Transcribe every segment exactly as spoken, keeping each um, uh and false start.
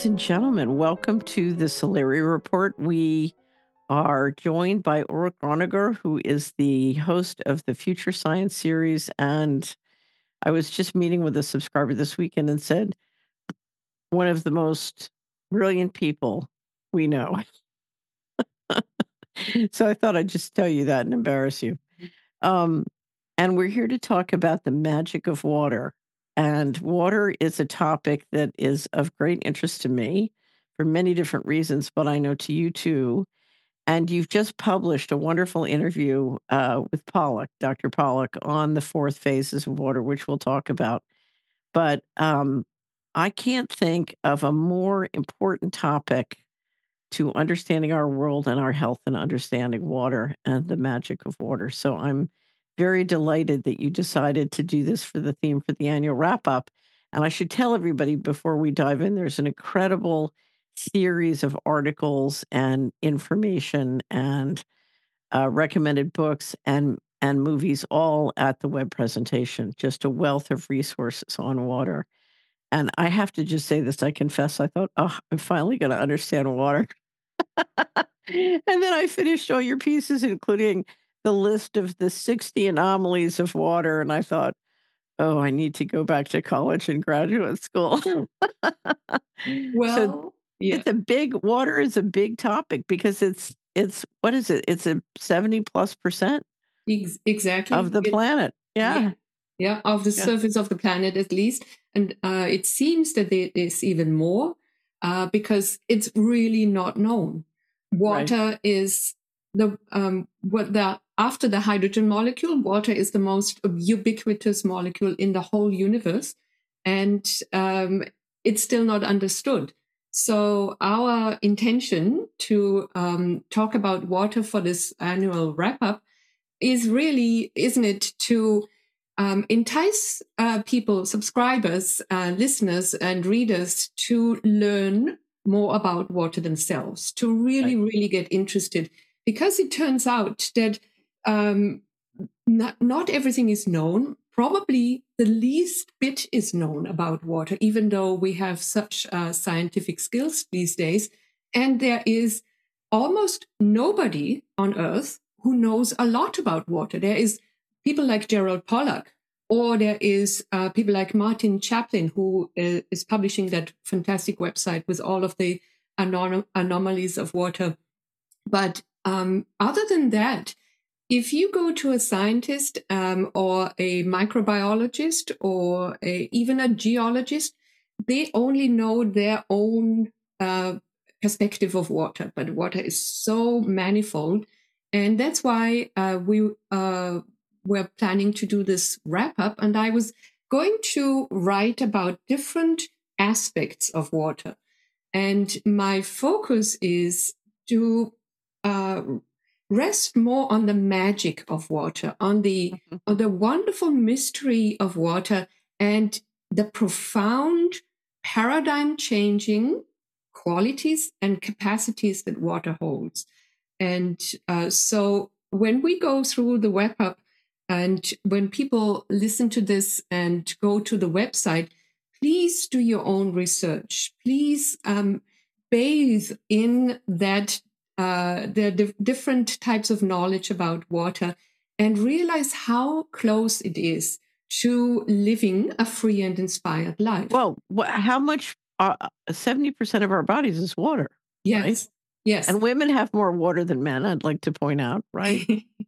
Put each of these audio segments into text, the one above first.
Ladies and gentlemen, welcome to the Solari Report. We are joined by Ulrich Ronager, who is the host of the Future Science series. And I was just meeting with a subscriber this weekend and said, one of the most brilliant people we know. So I thought I'd just tell you that and embarrass you. Um, and we're here to talk about the magic of water. And water is a topic that is of great interest to me for many different reasons, but I know to you too. And you've just published a wonderful interview uh, with Pollock, Doctor Pollock, on the fourth phases of water, which we'll talk about. But um, I can't think of a more important topic to understanding our world and our health and understanding water and the magic of water. So I'm very delighted that you decided to do this for the theme for the annual wrap up. And I should tell everybody before we dive in, there's an incredible series of articles and information and uh, recommended books and and movies all at the web presentation. Just a wealth of resources on water. And I have to just say this, I confess, I thought, oh, I'm finally going to understand water. And then I finished all your pieces, including the list of the sixty anomalies of water, and I thought, "Oh, I need to go back to college and graduate school." So Well, yeah, it's a big water is a big topic because it's it's what is it? It's a seventy plus percent ex- exactly. of the It, planet. yeah, Yeah. yeah, of the Yeah. surface of the planet at least. And uh, it seems that there is even more uh, because it's really not known. Right. Water is the um, what the after the hydrogen molecule, water is the most ubiquitous molecule in the whole universe, and um, it's still not understood. So our intention to um, talk about water for this annual wrap up is really, isn't it, to um, entice uh, people, subscribers, uh, listeners, and readers to learn more about water themselves, to really, Right. really get interested. Because it turns out that um, not, not everything is known. Probably the least bit is known about water, even though we have such uh, scientific skills these days. And there is almost nobody on Earth who knows a lot about water. There is people like Gerald Pollack, or there is uh, people like Martin Chaplin, who uh, is publishing that fantastic website with all of the anom- anomalies of water. But um, other than that, if you go to a scientist um, or a microbiologist or a, even a geologist, they only know their own uh, perspective of water. But water is so manifold. And that's why uh, we uh, were planning to do this wrap up. And I was going to write about different aspects of water. And my focus is to uh, rest more on the magic of water, on the Mhm. on the wonderful mystery of water, and the profound paradigm changing qualities and capacities that water holds. And uh, so when we go through the web up, and when people listen to this and go to the website, please do your own research. Please um, bathe in that uh, the di- different types of knowledge about water and realize how close it is to living a free and inspired life. Well, wha how much uh, uh, seventy percent of our bodies is water, right? Yes, yes. And women have more water than men, I'd like to point out, right?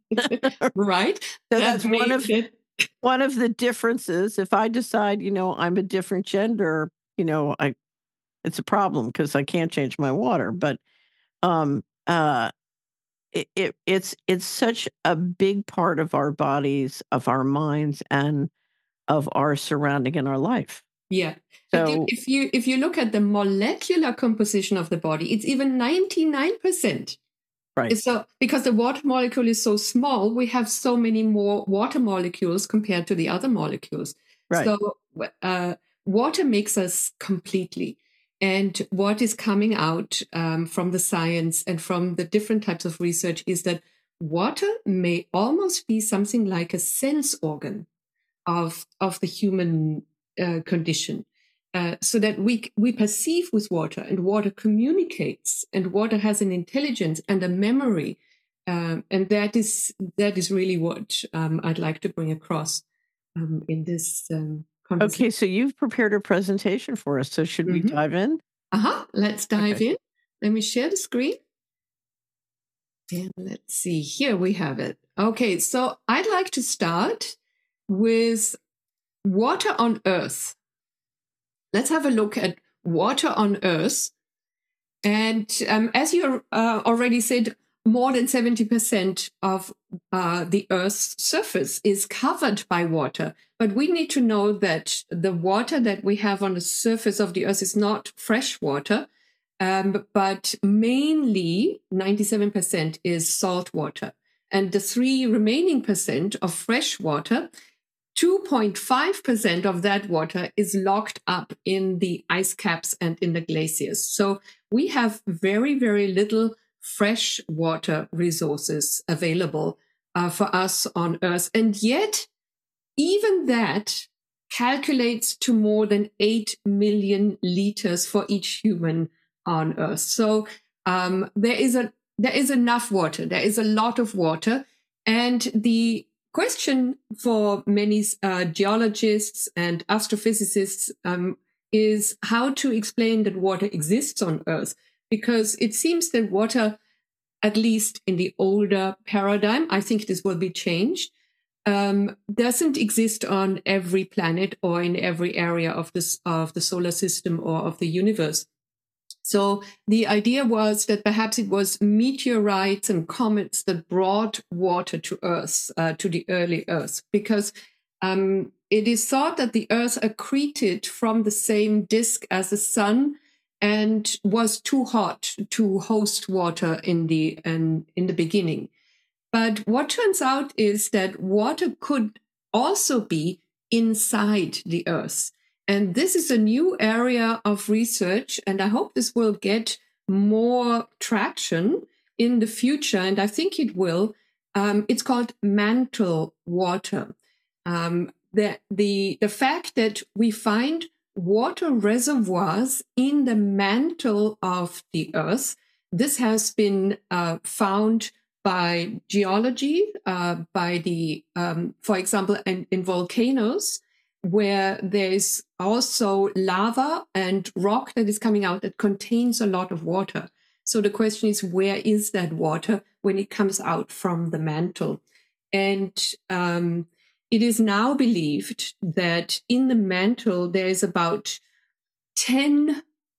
Right? So That that's one may of that one of the differences. If I decide, you know, I'm a different gender, you know, I it's a problem because I can't change my water, but, um, uh, it it it's it's such a big part of our bodies, of our minds, and of our surrounding in our life. yeah. But you, So if you if you look at the molecular composition of the body, it's even ninety-nine percent. right, So because the water molecule is so small, we have so many more water molecules compared to the other molecules. right. So uh, water makes us completely. And what is coming out um, from the science and from the different types of research is that water may almost be something like a sense organ of of the human uh, condition. uh, so that we we perceive with water, and water communicates, and water has an intelligence and a memory, um, and that is that is really what um, I'd like to bring across um, in this um, conversation. Okay, so you've prepared a presentation for us. So should we Mm-hmm. dive in? Uh-huh. Let's dive Okay. in. Let me share the screen. And let's see, here we have it. Okay, so I'd like to start with water on Earth. Let's have a look at water on Earth. And um, as you uh, already said, more than seventy percent of uh, the Earth's surface is covered by water. But we need to know that the water that we have on the surface of the Earth is not fresh water, um, but mainly ninety-seven percent is salt water. And the three remaining percent of fresh water, two point five percent of that water is locked up in the ice caps and in the glaciers. So we have very, very little fresh water resources available uh, for us on Earth. And yet, even that calculates to more than eight million liters for each human on Earth. So um, there is a there is enough water. There is a lot of water. And the question for many uh, geologists and astrophysicists um, is how to explain that water exists on Earth, because it seems that water, at least in the older paradigm, I think this will be changed, um, doesn't exist on every planet or in every area of this of the solar system or of the universe. So the idea was that perhaps it was meteorites and comets that brought water to Earth, uh, to the early Earth, because um, it is thought that the Earth accreted from the same disk as the sun and was too hot to host water in the in, in the beginning. But what turns out is that water could also be inside the Earth. And this is a new area of research, and I hope this will get more traction in the future, and I think it will. Um, it's called mantle water. Um, the, the, the fact that we find water reservoirs in the mantle of the Earth, this has been uh, found by geology, uh, by the, um, for example, in, in volcanoes, where there's also lava and rock that is coming out that contains a lot of water. So the question is, where is that water when it comes out from the mantle? And um, it is now believed that in the mantle, there is about ten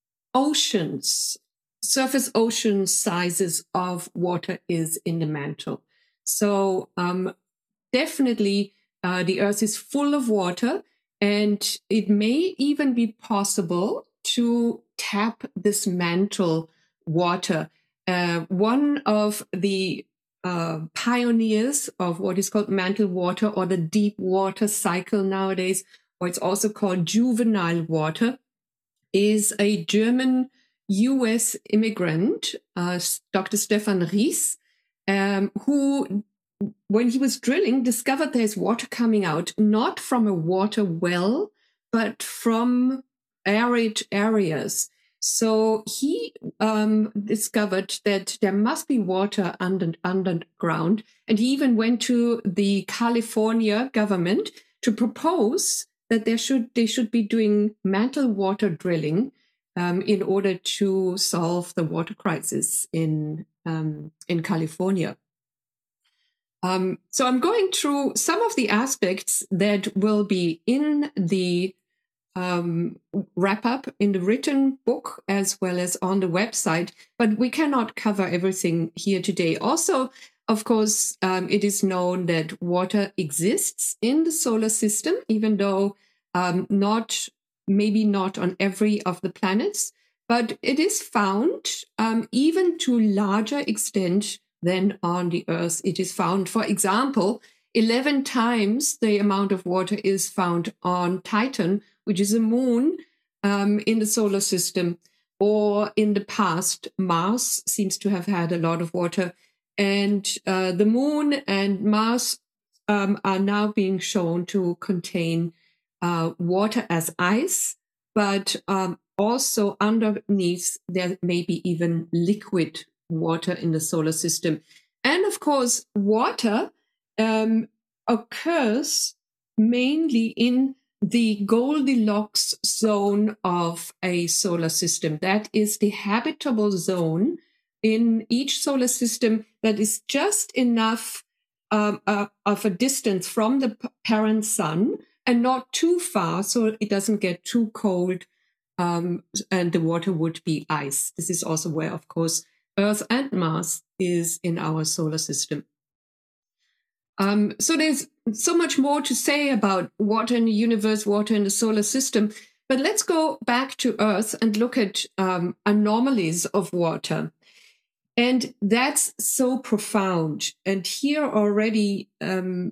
oceans, surface ocean sizes of water is in the mantle. So um, definitely uh, the Earth is full of water, and it may even be possible to tap this mantle water. Uh, one of the uh, pioneers of what is called mantle water, or the deep water cycle nowadays, or it's also called juvenile water, is a German U S immigrant, uh, Doctor Stefan Ries, um, who, when he was drilling, discovered there's water coming out, not from a water well, but from arid areas. So he um, discovered that there must be water under, underground. And he even went to the California government to propose that there should they should be doing mantle water drilling um, in order to solve the water crisis in um, in California. Um, so I'm going through some of the aspects that will be in the um, wrap up in the written book as well as on the website, but we cannot cover everything here today. Also, of course, um, it is known that water exists in the solar system, even though um, not maybe not on every of the planets, but it is found um, even to larger extent than on the Earth. It is found, for example, eleven times the amount of water is found on Titan, which is a moon um, in the solar system. Or in the past, Mars seems to have had a lot of water. And uh, the moon and Mars um, are now being shown to contain uh, water as ice but um, also underneath there may be even liquid water in the solar system. And of course, water um, occurs mainly in the Goldilocks zone of a solar system. That is the habitable zone in each solar system that is just enough um, uh, of a distance from the p- parent sun and not too far so it doesn't get too cold um, and the water would be ice. This is also where, of course, Earth and Mars is in our solar system. Um, so there's so much more to say about water in the universe, water in the solar system. But let's go back to Earth and look at um, anomalies of water. And that's so profound. And here already, um,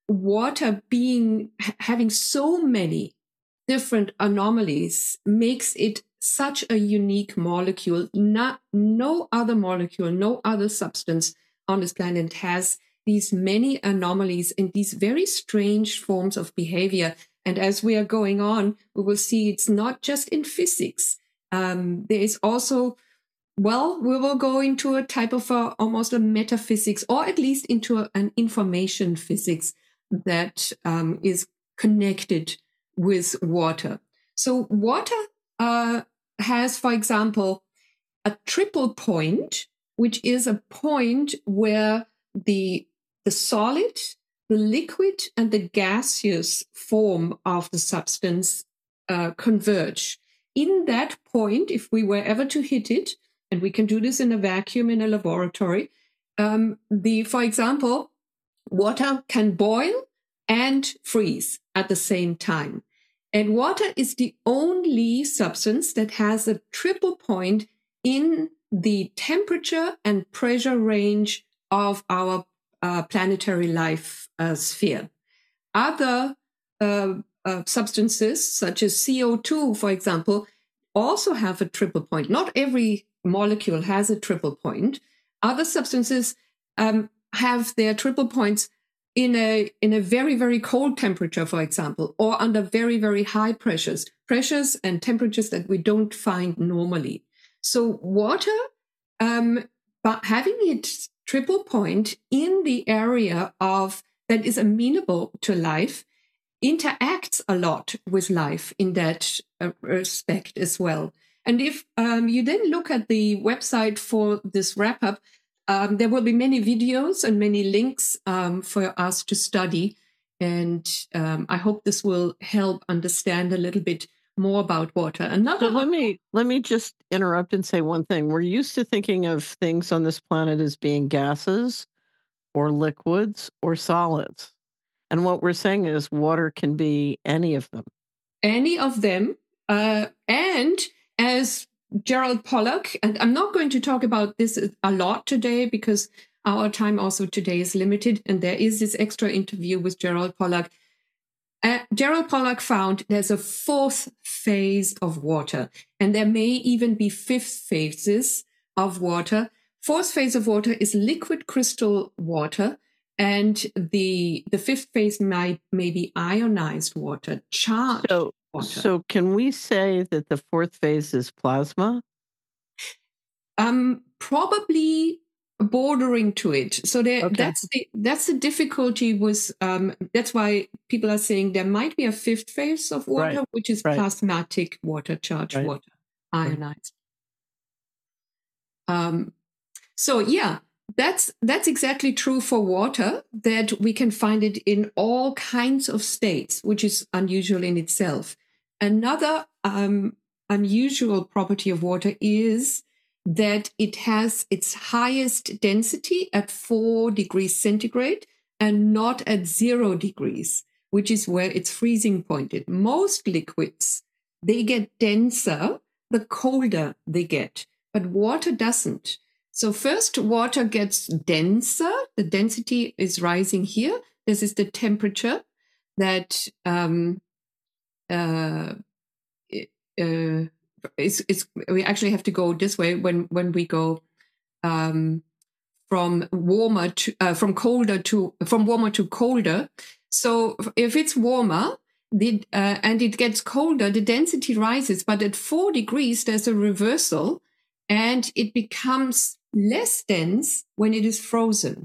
water being having so many different anomalies makes it such a unique molecule. Not, no other molecule, no other substance on this planet has these many anomalies and these very strange forms of behavior. And as we are going on, we will see it's not just in physics. Um, there is also, well, we will go into a type of a, almost a metaphysics, or at least into a, an information physics that um, is connected with water. So water uh, has, for example, a triple point, which is a point where the the solid, the liquid, and the gaseous form of the substance uh, converge. In that point, if we were ever to hit it, and we can do this in a vacuum in a laboratory, um, the, for example, water can boil and freeze at the same time. And water is the only substance that has a triple point in the temperature and pressure range of our uh, planetary life uh, sphere. Other uh, uh, substances, such as C O two, for example, also have a triple point. Not every molecule has a triple point. Other substances um, have their triple points in a in a very, very cold temperature, for example, or under very, very high pressures, pressures and temperatures that we don't find normally. So water, um, but having its triple point in the area of that is amenable to life, interacts a lot with life in that uh, respect as well. And if um, you then look at the website for this wrap-up, um, there will be many videos and many links um, for us to study. And um, I hope this will help understand a little bit more about water. Another So let me let me just interrupt and say one thing. We're used to thinking of things on this planet as being gases or liquids or solids. And what we're saying is water can be any of them. any of them. Uh, and as Gerald Pollack, and I'm not going to talk about this a lot today because our time also today is limited, and there is this extra interview with Gerald Pollack. Uh, Gerald Pollack found there's a fourth phase of water, and there may even be fifth phases of water. Fourth phase of water is liquid crystal water, and the the fifth phase may, may be ionized water, charged So, water. so can we say that the fourth phase is plasma? Um, probably bordering to it. So there, Okay. that's the that's the difficulty with. Um, that's why people are saying there might be a fifth phase of water, Right, which is right. plasmatic water, charged Right. water, ionized. Um, so yeah, that's that's exactly true for water. That we can find it in all kinds of states, which is unusual in itself. Another um, unusual property of water is that it has its highest density at four degrees centigrade and not at zero degrees, which is where its freezing point is. Most liquids, they get denser the colder they get, but water doesn't. So first, water gets denser. The density is rising here. This is the temperature that um, uh, uh, it's, it's, we actually have to go this way when, when we go um, from warmer to uh, from colder to from warmer to colder. So if it's warmer, the, uh, and it gets colder, the density rises, but at four degrees, there's a reversal, and it becomes less dense when it is frozen.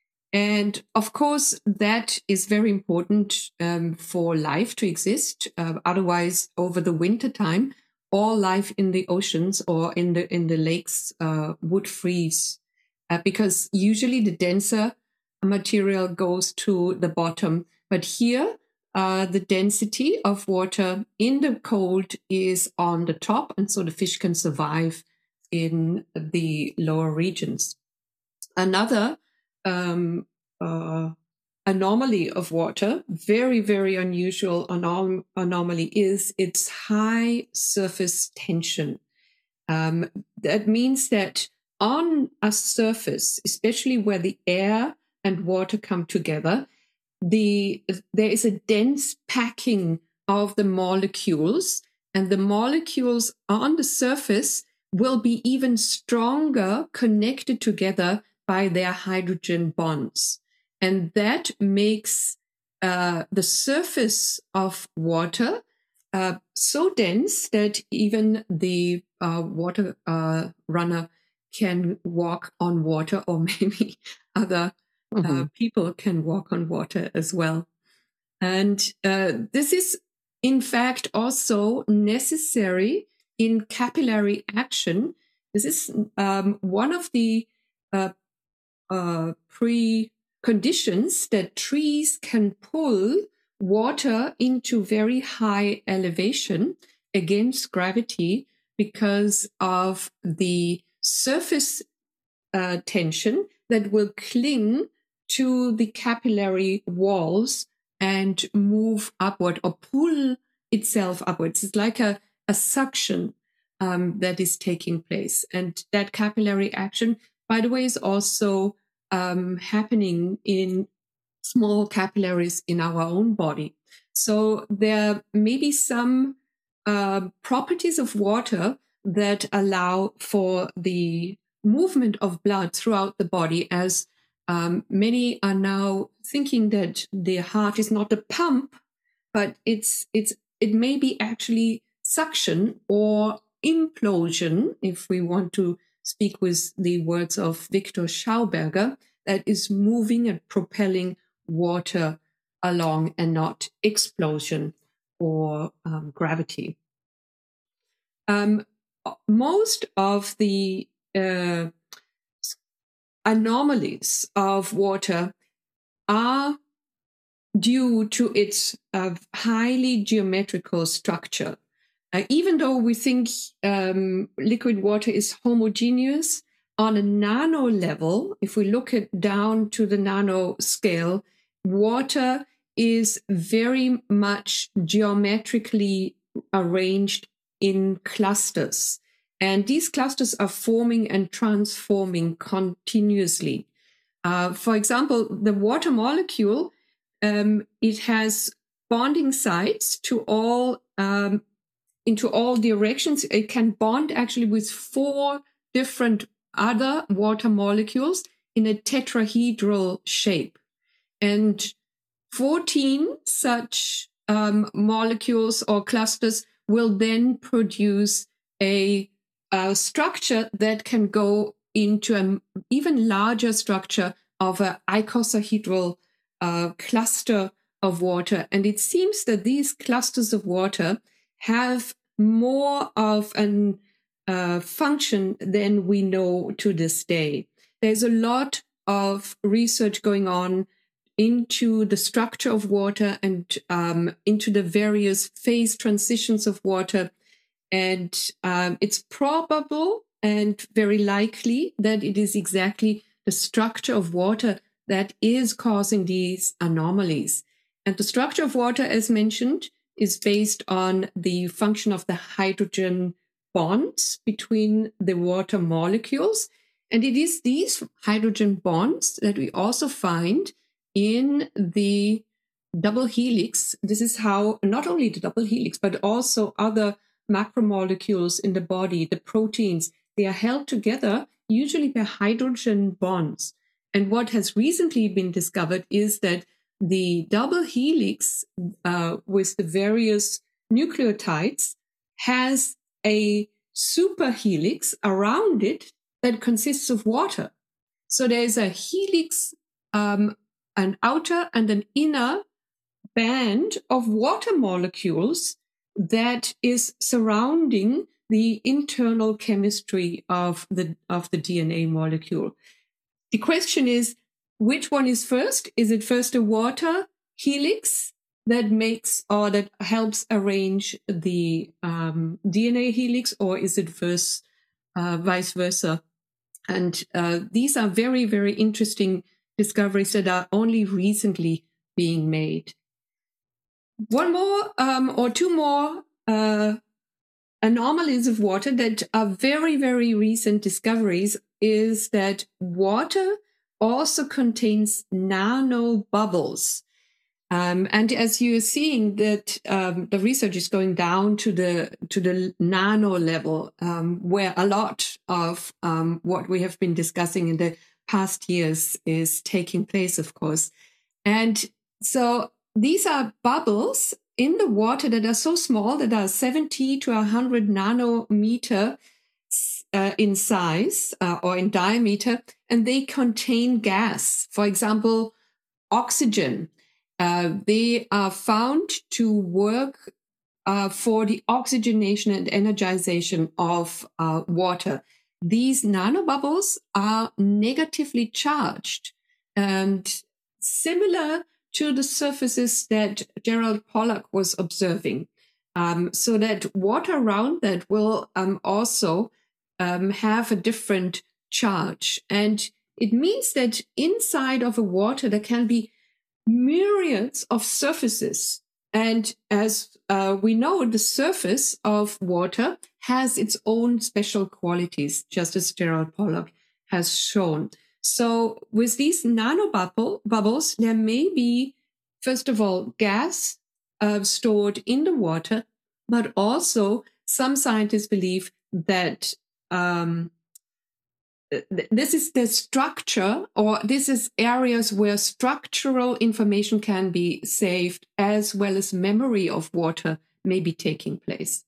And of course, that is very important um, for life to exist. Uh, otherwise, over the winter time, all life in the oceans or in the in the lakes uh, would freeze, uh, because usually the denser material goes to the bottom. But here, uh, the density of water in the cold is on the top, and so the fish can survive in the lower regions. Another um, uh, anomaly of water, very, very unusual anom- anomaly, is its high surface tension. Um, that means that on a surface, especially where the air and water come together, the there is a dense packing of the molecules, and the molecules on the surface will be even stronger connected together by their hydrogen bonds. And that makes uh, the surface of water uh, so dense that even the uh, water uh, runner can walk on water, or maybe other Mm-hmm. uh, people can walk on water as well. And uh, this is, in fact, also necessary in capillary action. This is um, one of the uh, uh, preconditions that trees can pull water into very high elevation against gravity, because of the surface uh, tension that will cling to the capillary walls and move upward or pull itself upwards. It's like a, a suction um, that is taking place. And that capillary action, by the way, is also um, happening in small capillaries in our own body. So there may be some uh, properties of water that allow for the movement of blood throughout the body, as um, many are now thinking that the heart is not a pump, but it's it's it may be actually suction or implosion, if we want to speak with the words of Victor Schauberger, that is moving and propelling water along, and not explosion or um, gravity. Um, most of the uh, anomalies of water are due to its uh, highly geometrical structure. Uh, even though we think um, liquid water is homogeneous, on a nano level, if we look at down to the nano scale, water is very much geometrically arranged in clusters. And these clusters are forming and transforming continuously. Uh, for example, the water molecule, um, it has bonding sites to all um, into all directions. It can bond actually with four different other water molecules in a tetrahedral shape. And fourteen such um, molecules or clusters will then produce a, a structure that can go into an even larger structure of an icosahedral uh, cluster of water. And it seems that these clusters of water have more of an uh, function than we know to this day. There's a lot of research going on into the structure of water and um, into the various phase transitions of water. And um, it's probable and very likely that it is exactly the structure of water that is causing these anomalies. And the structure of water, as mentioned, is based on the function of the hydrogen bonds between the water molecules. And it is these hydrogen bonds that we also find in the double helix. This is how not only the double helix, but also other macromolecules in the body, the proteins, they are held together usually by hydrogen bonds. And what has recently been discovered is that the double helix uh, with the various nucleotides has a superhelix around it that consists of water. So there's a helix, um, an outer and an inner band of water molecules that is surrounding the internal chemistry of the of the D N A molecule. The question is, which one is first? Is it first a water helix that makes or that helps arrange the um, D N A helix, or is it first uh, vice versa? And uh, these are very, very interesting discoveries that are only recently being made. One more um, or two more uh, anomalies of water that are very, very recent discoveries is that water also contains nano bubbles. Um, and as you're seeing that um, the research is going down to the to the nano level, um, where a lot of um, what we have been discussing in the past years is taking place, of course. And so these are bubbles in the water that are so small that are seventy to one hundred nanometer uh, in size uh, or in diameter, and they contain gas. For example, oxygen. Uh, they are found to work uh, for the oxygenation and energization of uh, water. These nanobubbles are negatively charged and similar to the surfaces that Gerald Pollack was observing. Um, so that water around that will um, also um, have a different charge. And it means that inside of a water, there can be myriads of surfaces. And as uh, we know, the surface of water has its own special qualities, just as Gerald Pollack has shown. So with these nanobubble bubbles, there may be, first of all, gas uh, stored in the water, but also some scientists believe that um, this is the structure, or this is areas where structural information can be saved, as well as memory of water may be taking place.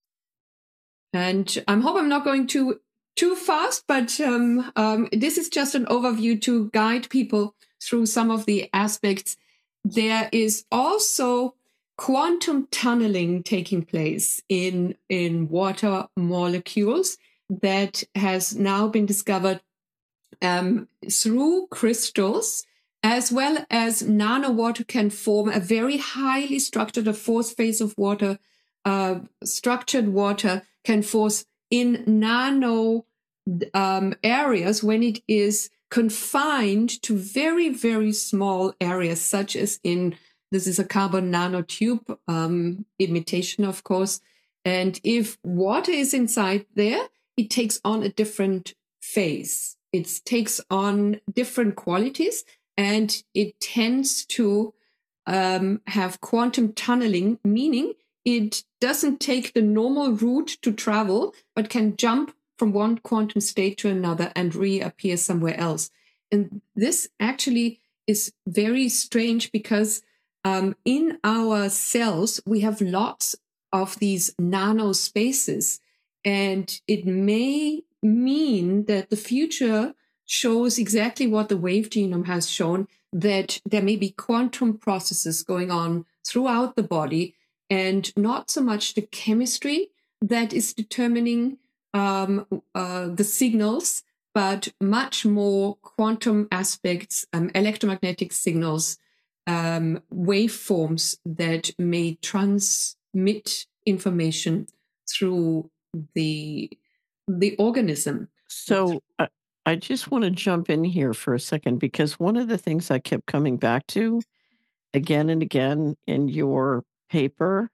And I hope I'm not going too too fast, but um, um, this is just an overview to guide people through some of the aspects. There is also quantum tunneling taking place in, in water molecules that has now been discovered um, through crystals, as well as nano water can form a very highly structured, a fourth phase of water, uh, structured water can force in nano um, areas when it is confined to very, very small areas, such as in, this is a carbon nanotube um, imitation, of course. And if water is inside there, it takes on a different phase. It takes on different qualities, and it tends to um, have quantum tunneling, meaning it doesn't take the normal route to travel, but can jump from one quantum state to another and reappear somewhere else. And this actually is very strange because um, in our cells, we have lots of these nano spaces. And it may mean that the future shows exactly what the wave genome has shown, that there may be quantum processes going on throughout the body, and not so much the chemistry that is determining um, uh, the signals, but much more quantum aspects, um, electromagnetic signals, um, waveforms that may transmit information through the the organism. So I, I just want to jump in here for a second, because one of the things I kept coming back to again and again in your paper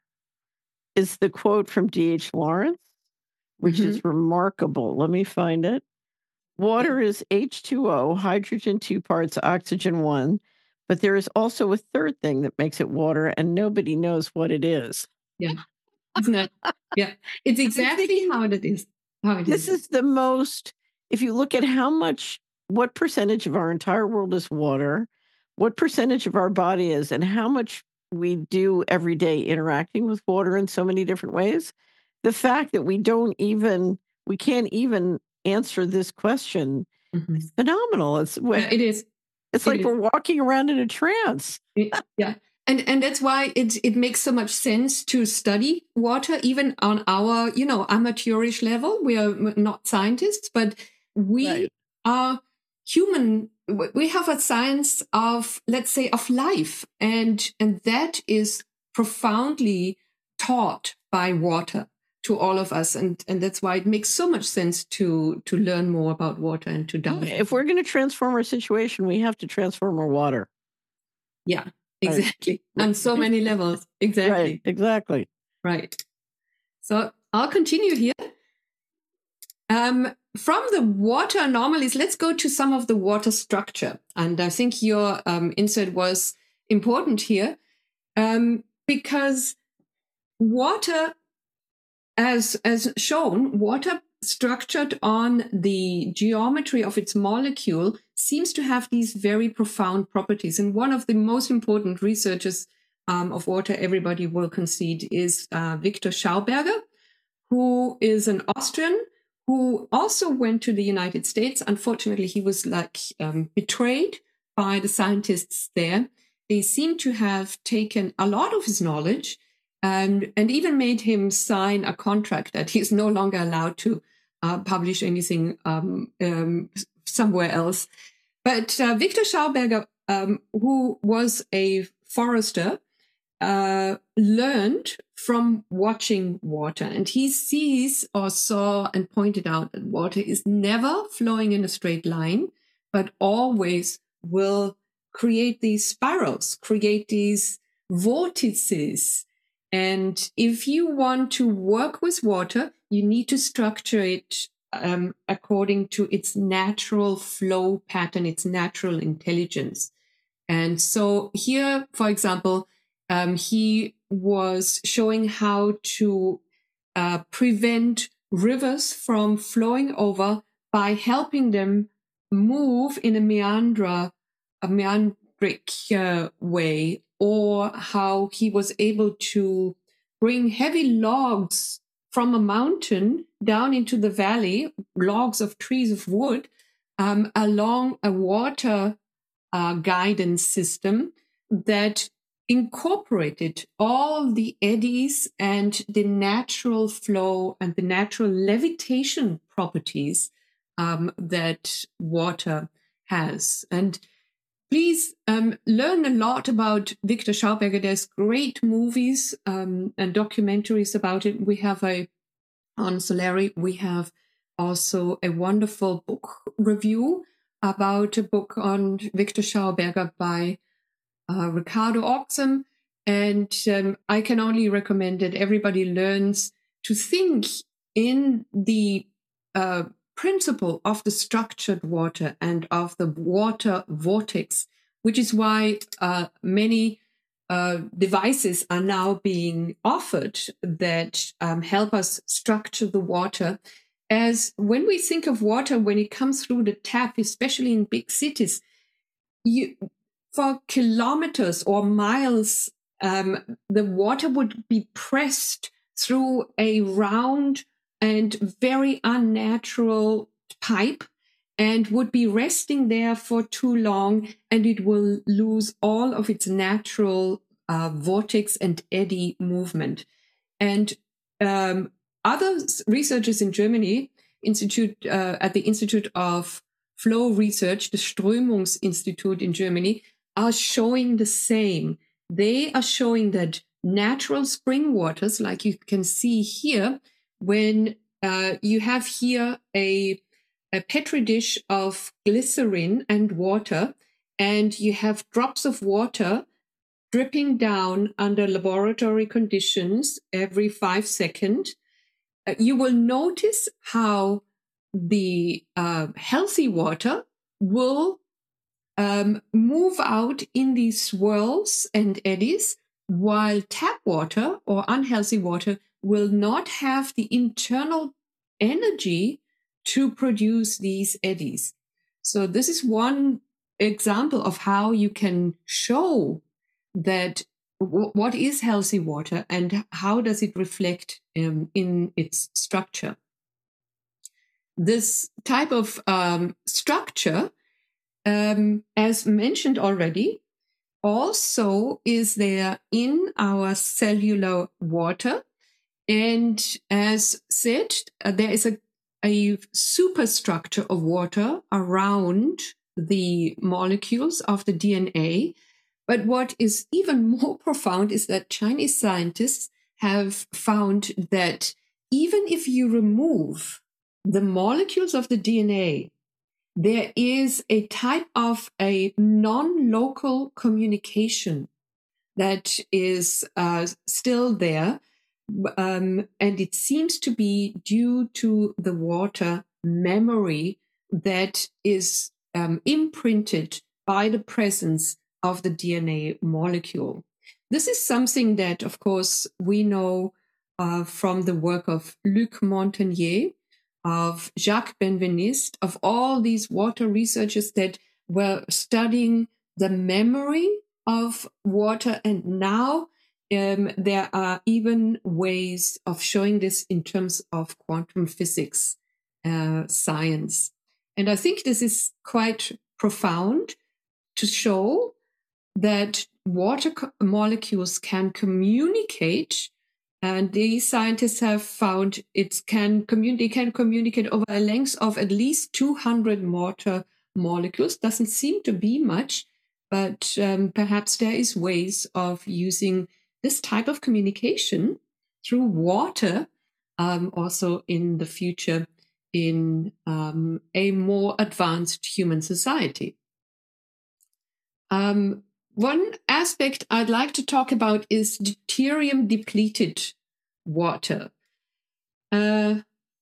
is the quote from D H Lawrence, which Mhm. is remarkable. Let me find it. Water is H two O, hydrogen two parts, oxygen one, but there is also a third thing that makes it water, and nobody knows what it is. Yeah, isn't it? Yeah, it's exactly how it is. How it This is. is the most, if you look at how much, what percentage of our entire world is water, what percentage of our body is and how much we do every day interacting with water in so many different ways, the fact that we don't even we can't even answer this question is Mhm. phenomenal. It's Yeah, wa it is. it's It like is. we're walking around in a trance. Y- Yeah. And and that's why it it makes so much sense to study water, even on our, you know, amateurish level. We are m- not scientists, but we Right. are human. w- We have a science of, let's say, of life, and and that is profoundly taught by water to all of us, and and that's why it makes so much sense to to learn more about water and to Oh, dive if into we're it. gonna transform our situation, we have to transform our water. Yeah, Right. exactly. Right. On so Right. many levels. Right. Exactly. Exactly. Right. So I'll continue here. Um, from the water anomalies, let's go to some of the water structure. And I think your um, insert was important here um, because water, as, as shown, water structured on the geometry of its molecule seems to have these very profound properties. And one of the most important researchers um, of water, everybody will concede, is uh, Victor Schauberger, who is an Austrian who also went to the United States. Unfortunately, he was like um, betrayed by the scientists there. They seem to have taken a lot of his knowledge and, and even made him sign a contract that he's no longer allowed to uh, publish anything um, um, somewhere else. But uh, Victor Schauberger, um, who was a forester, uh, learned from watching water. And he sees or saw and pointed out that water is never flowing in a straight line, but always will create these spirals, create these vortices. And if you want to work with water, you need to structure it um, according to its natural flow pattern, its natural intelligence. And so here, for example, um, he was showing how to uh, prevent rivers from flowing over by helping them move in a meandra, a meandric uh, way, or how he was able to bring heavy logs from a mountain down into the valley, logs of trees of wood, um, along a water uh, guidance system that incorporated all the eddies and the natural flow and the natural levitation properties um, that water has. And please um, learn a lot about Victor Schauberger. There's great movies um, and documentaries about it. We have a, on Solari, we have also a wonderful book review about a book on Victor Schauberger by uh, Ricardo Oxum. And um, I can only recommend that everybody learns to think in the uh, principle of the structured water and of the water vortex, which is why uh, many uh, devices are now being offered that um, help us structure the water. As when we think of water, when it comes through the tap, especially in big cities, you, for kilometers or miles, um, the water would be pressed through a round and very unnatural pipe and would be resting there for too long, and it will lose all of its natural uh, vortex and eddy movement. And um, other researchers in Germany, Institute uh, at the Institute of Flow Research, the Strömungsinstitute in Germany, are showing the same. They are showing that natural spring waters, like you can see here, when uh, you have here a, a petri dish of glycerin and water, and you have drops of water dripping down under laboratory conditions every five seconds, uh, you will notice how the uh, healthy water will um, move out in these swirls and eddies, while tap water or unhealthy water will not have the internal energy to produce these eddies. So this is one example of how you can show that w- what is healthy water and how does it reflect um, in its structure. This type of um, structure, um, as mentioned already, also is there in our cellular water. And as said, uh, there is a, a superstructure of water around the molecules of the D N A. But what is even more profound is that Chinese scientists have found that even if you remove the molecules of the D N A, there is a type of a non-local communication that is uh, still there. Um, and it seems to be due to the water memory that is um, imprinted by the presence of the D N A molecule. This is something that, of course, we know uh, from the work of Luc Montagnier, of Jacques Benveniste, of all these water researchers that were studying the memory of water. And now um, there are even ways of showing this in terms of quantum physics uh, science. And I think this is quite profound to show that water co- molecules can communicate. And these scientists have found it can, commun- they can communicate over a length of at least two hundred water molecules. Doesn't seem to be much, but um, perhaps there is ways of using this type of communication through water um, also in the future in um, a more advanced human society. Um, one aspect I'd like to talk about is deuterium depleted water. Uh,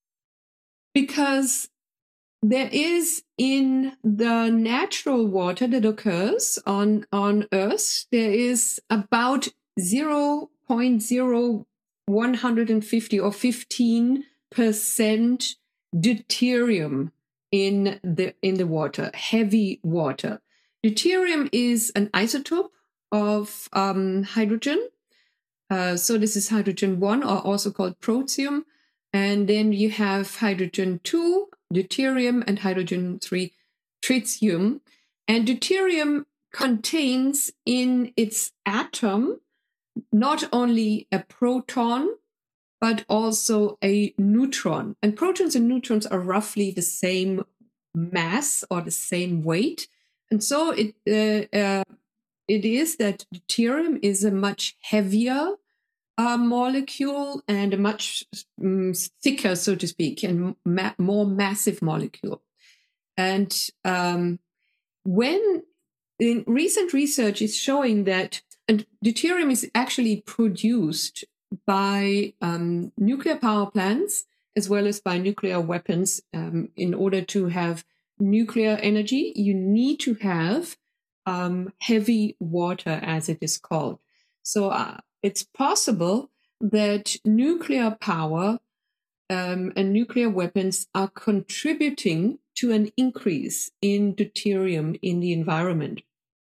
because there is in the natural water that occurs on, on Earth, there is about zero point zero one hundred fifty or fifteen percent deuterium in the, in the water, heavy water. Deuterium is an isotope of um, hydrogen. Uh, so this is hydrogen one, or also called protium. And then you have hydrogen two, deuterium, and hydrogen three, tritium. And deuterium contains in its atom not only a proton, but also a neutron. And protons and neutrons are roughly the same mass or the same weight. And so it uh, uh, it is that deuterium is a much heavier uh, molecule and a much um, thicker, so to speak, and ma- more massive molecule. And um, when in recent research is showing that, and deuterium is actually produced by um, nuclear power plants as well as by nuclear weapons. Um, in order to have nuclear energy, you need to have um, heavy water, as it is called. So uh, it's possible that nuclear power um, and nuclear weapons are contributing to an increase in deuterium in the environment.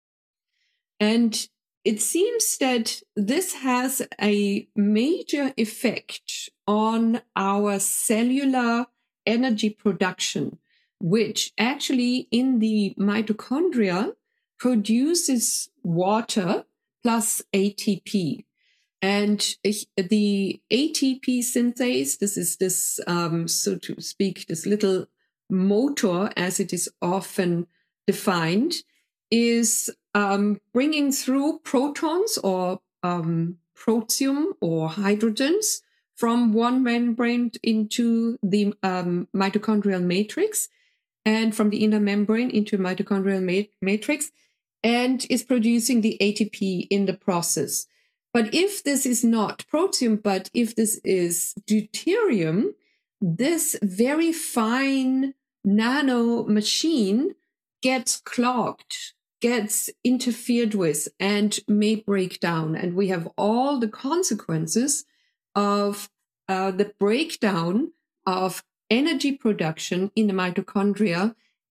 And it seems that this has a major effect on our cellular energy production, which actually in the mitochondria produces water plus A T P. And the A T P synthase, this is this, um, so to speak, this little motor, as it is often defined, is um, bringing through protons or um, protium or hydrogens from one membrane into the um, mitochondrial matrix and from the inner membrane into mitochondrial ma- matrix, and is producing the A T P in the process. But if this is not protium, but if this is deuterium, this very fine nano machine gets clogged, gets interfered with, and may break down. And we have all the consequences of uh, the breakdown of energy production in the mitochondria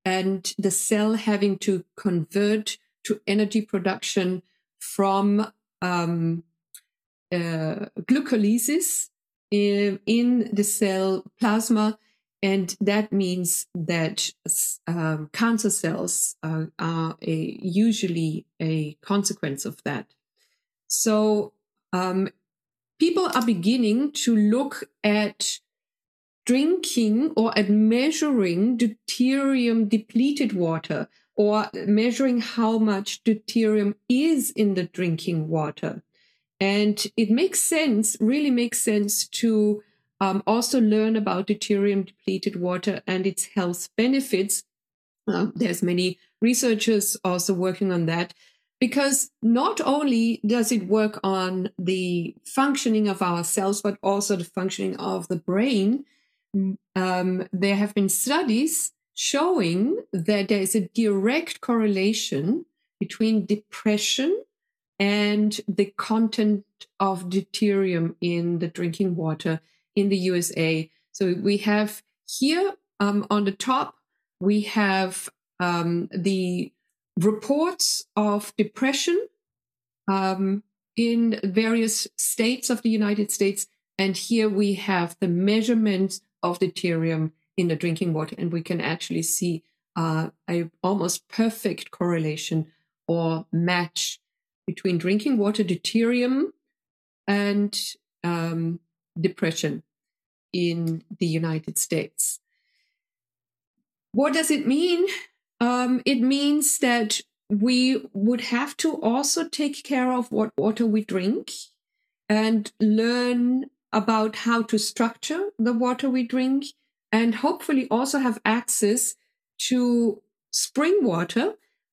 and the cell having to convert to energy production from um, uh, glucolysis in, in the cell plasma. And that means that um, cancer cells uh, are a, usually a consequence of that. So um, people are beginning to look at drinking or at measuring deuterium depleted water, or measuring how much deuterium is in the drinking water. And it makes sense, really makes sense to um, also learn about deuterium depleted water and its health benefits. Uh, there's many researchers also working on that, because not only does it work on the functioning of our cells, but also the functioning of the brain. Um, there have been studies showing that there is a direct correlation between depression and the content of deuterium in the drinking water in the U S A. So we have here um, on the top, we have um, the reports of depression um, in various states of the United States. And here we have the measurements of deuterium in the drinking water. And we can actually see uh, a almost perfect correlation or match between drinking water deuterium and um, depression in the United States. What does it mean? Um, it means that we would have to also take care of what water we drink and learn about how to structure the water we drink, and hopefully also have access to spring water,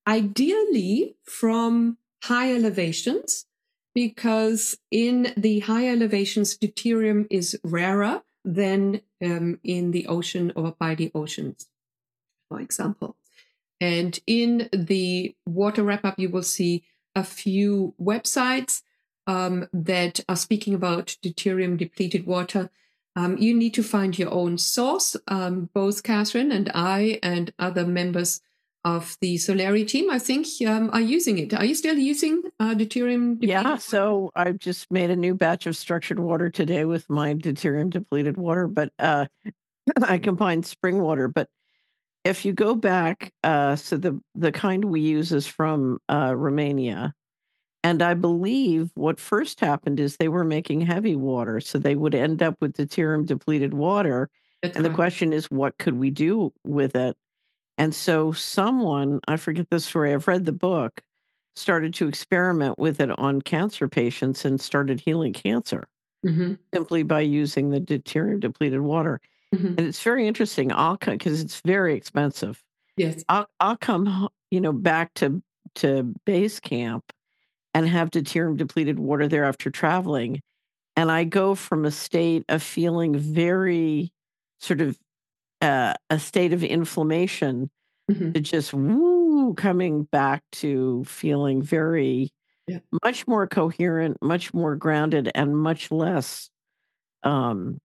ideally from high elevations, because in the high elevations, deuterium is rarer than um, in the ocean or by the oceans, for example. And in the water wrap-up, you will see a few websites um, that are speaking about deuterium depleted water. Um, you need to find your own source. Um, both Catherine and I and other members of the Solari team, I think, um, are using it. Are you still using uh, deuterium depleted Yeah, water? so I just made a new batch of structured water today with my deuterium depleted water, but uh, I combined spring water. But if you go back, uh, so the the kind we use is from uh, Romania, and I believe what first happened is they were making heavy water, so they would end up with deuterium depleted water. That's And the right. question is, what could we do with it? And so someone, I forget the story, I've read the book, started to experiment with it on cancer patients and started healing cancer Mm-hmm. simply by using the deuterium depleted water. Mm-hmm. And it's very interesting. I'll come because it's very expensive. Yes. I'll I'll come, ho- you know, back to to base camp and have deuterium depleted water there after traveling, and I go from a state of feeling very sort of uh, a state of inflammation Mm-hmm. to just woo coming back to feeling very Yeah. much more coherent, much more grounded, and much less. Um,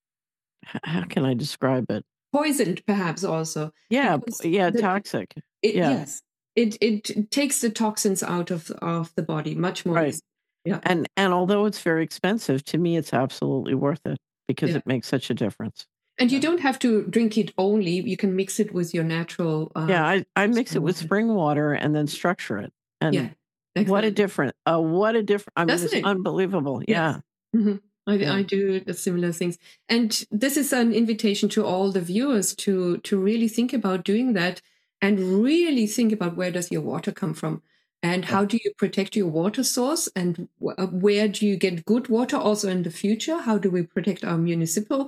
h- how can I describe it? Poisoned, perhaps also, Yeah, because p- yeah, the toxic. it, Yeah, yes, it it takes the toxins out of of the body much more right. easily. Yeah. And and although it's very expensive, to me, it's absolutely worth it because Yeah. it makes such a difference. And you Yeah. don't have to drink it only. You can mix it with your natural uh, Yeah, I I mix it with water. spring water and then structure it, Yeah, and what a exactly. different uh, what a different I mean, Doesn't it's it? unbelievable. Yes. Yeah, hmm I, yeah, I do the similar things, and this is an invitation to all the viewers to to really think about doing that, and really think about where does your water come from, and yeah, how do you protect your water source, and wh- uh, where do you get good water also in the future? How do we protect our municipal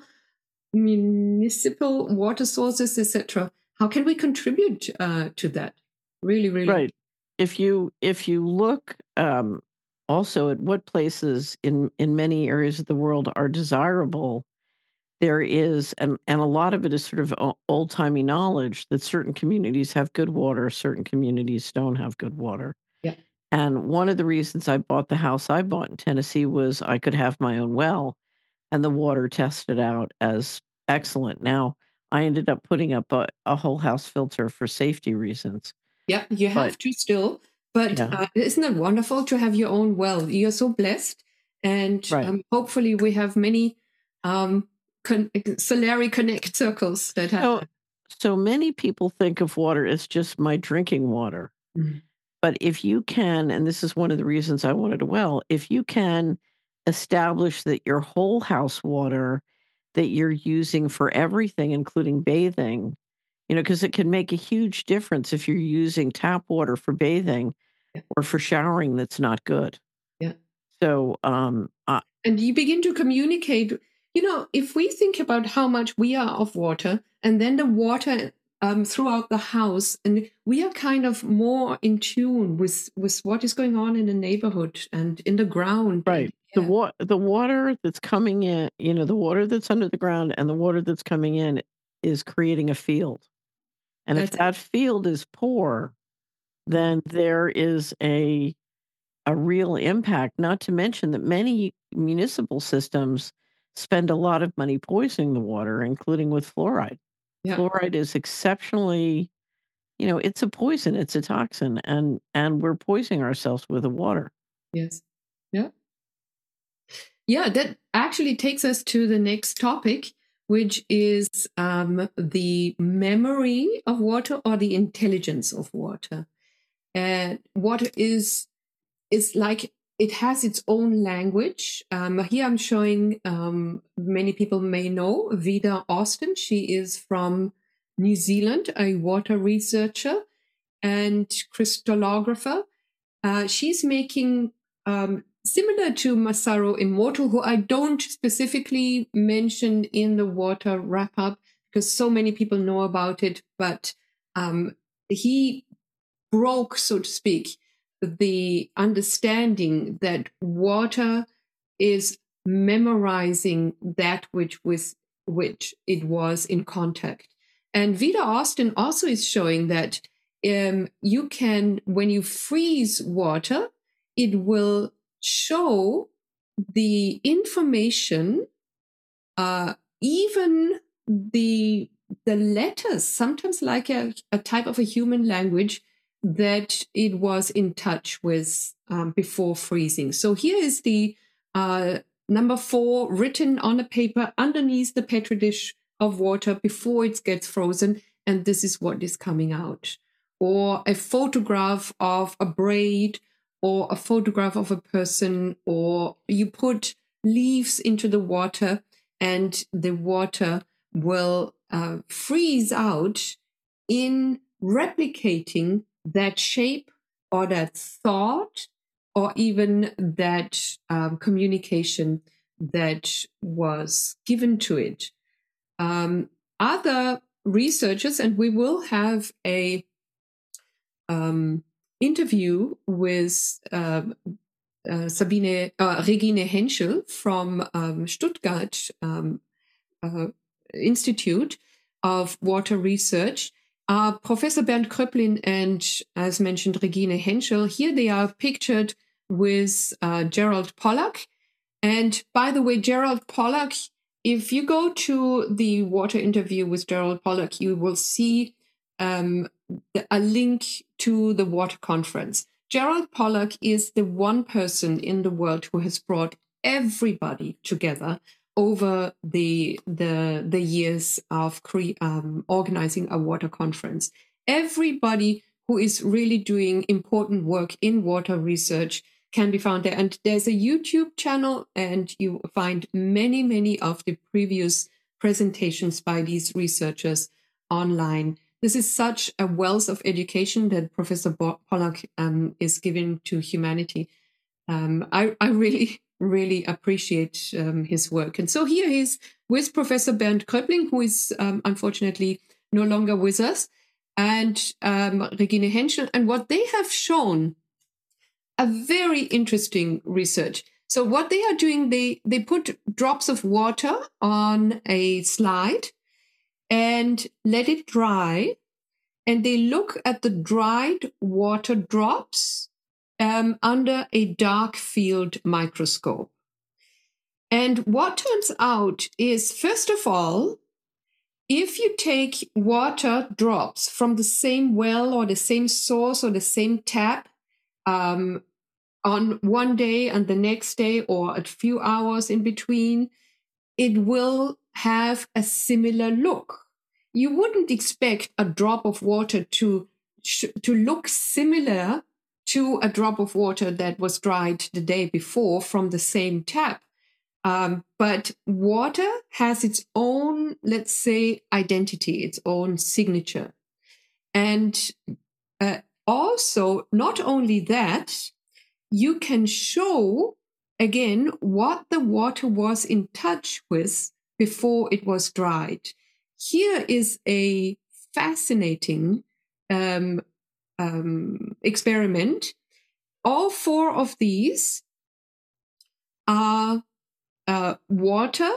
municipal water sources, et cetera? How can we contribute uh, to that? Really, really. right. If you if you look, um, also at what places in in many areas of the world are desirable, there is and and a lot of it is sort of old-timey knowledge that certain communities have good water, certain communities don't have good water. Yeah. And one of the reasons I bought the house I bought in Tennessee was I could have my own well, and the water tested out as excellent. Now, I ended up putting up a, a whole house filter for safety reasons. Yeah, you But have to still. But yeah, uh, isn't it wonderful to have your own well? You're so blessed. And right. um, hopefully we have many um, con- Solari Connect circles that have So that. so many people think of water as just my drinking water. Mm. But if you can, and this is one of the reasons I wanted a well, if you can establish that your whole house water that you're using for everything, including bathing, you know, because it can make a huge difference if you're using tap water for bathing Yeah, or for showering that's not good. yeah. So, um, uh, And you begin to communicate. You know, if we think about how much we are of water, and then the water um, throughout the house, and we are kind of more in tune with with what is going on in the neighborhood and in the ground. And right. The yeah, wa- the water that's coming in, you know, the water that's under the ground and the water that's coming in is creating a field. And if that's it. that field is poor, then there is a a real impact, not to mention that many municipal systems spend a lot of money poisoning the water, including with fluoride. Yeah. Fluoride is exceptionally, you know, it's a poison, it's a toxin, and and we're poisoning ourselves with the water. Yes. Yeah. Yeah, that actually takes us to the next topic, which is um, the memory of water or the intelligence of water. And water is is like it has its own language. Um, here I'm showing um, many people may know Vida Austin. She is from New Zealand, a water researcher and crystallographer. Uh, she's making, um, similar to Masaru Emoto, who I don't specifically mention in the water wrap up because so many people know about it, but um, he broke, so to speak, the understanding that water is memorizing that which with which it was in contact. And Vida Austin also is showing that um, you can, when you freeze water, it will show the information, uh, even the the letters, sometimes like a, a type of a human language that it was in touch with um, before freezing. So here is the uh, number four written on a paper underneath the petri dish of water before it gets frozen, and this is what is coming out. Or a photograph of a braid, or a photograph of a person, or you put leaves into the water and the water will uh, freeze out in replicating that shape or that thought or even that um, communication that was given to it. Um, other researchers, and we will have a um, interview with uh, uh, Sabine uh, Regine Henschel from um, Stuttgart um, uh, Institute of Water Research. Uh, Professor Bernd Kröplin and, as mentioned, Regine Henschel. Here they are pictured with uh, Gerald Pollack. And by the way, Gerald Pollack, if you go to the water interview with Gerald Pollack, you will see um, a link to the water conference. Gerald Pollack is the one person in the world who has brought everybody together over the the the years of cre- um, organizing a water conference. Everybody who is really doing important work in water research can be found there. And there's a YouTube channel, and you find many, many of the previous presentations by these researchers online. This is such a wealth of education that Professor Pollack um, is giving to humanity. Um, I, I really, really appreciate um, his work. And so here he is with Professor Bernd Kröpling, who is um, unfortunately no longer with us, and um, Regine Henschel. And what they have shown, a very interesting research. So what they are doing, they, they put drops of water on a slide and let it dry. And they look at the dried water drops um, under a dark field microscope. And what turns out is, first of all, if you take water drops from the same well or the same source or the same tap um, on one day and the next day or a few hours in between, it will have a similar look. You wouldn't expect a drop of water to, to look similar to a drop of water that was dried the day before from the same tap. Um, but water has its own, let's say, identity, its own signature. And uh, also, not only that, you can show, again, what the water was in touch with before it was dried. Here is a fascinating um, um, experiment. All four of these are Uh, water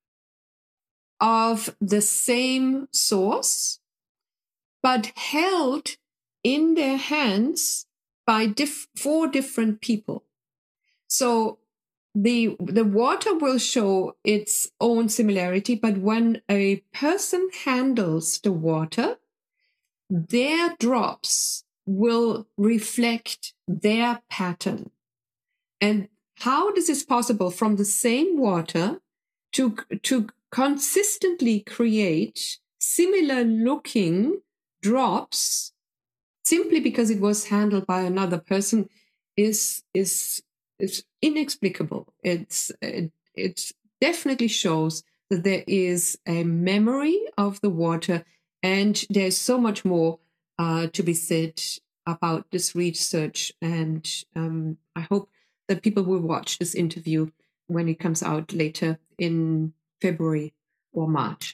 of the same source, but held in their hands by diff- four different people. So the the water will show its own similarity, but when a person handles the water, their drops will reflect their pattern. And how this is possible from the same water to, to consistently create similar looking drops simply because it was handled by another person is, is, is inexplicable. It's, it, it definitely shows that there is a memory of the water, and there's so much more uh, to be said about this research. And um, I hope that people will watch this interview when it comes out later in February or March.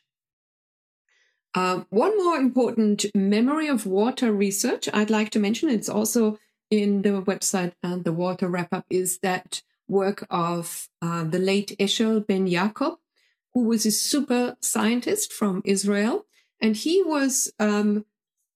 Uh, one more important memory of water research I'd like to mention, it's also in the website and the Water Wrap-Up, is that work of uh, the late Eshel Ben Yaakov, who was a super scientist from Israel. And he was, um,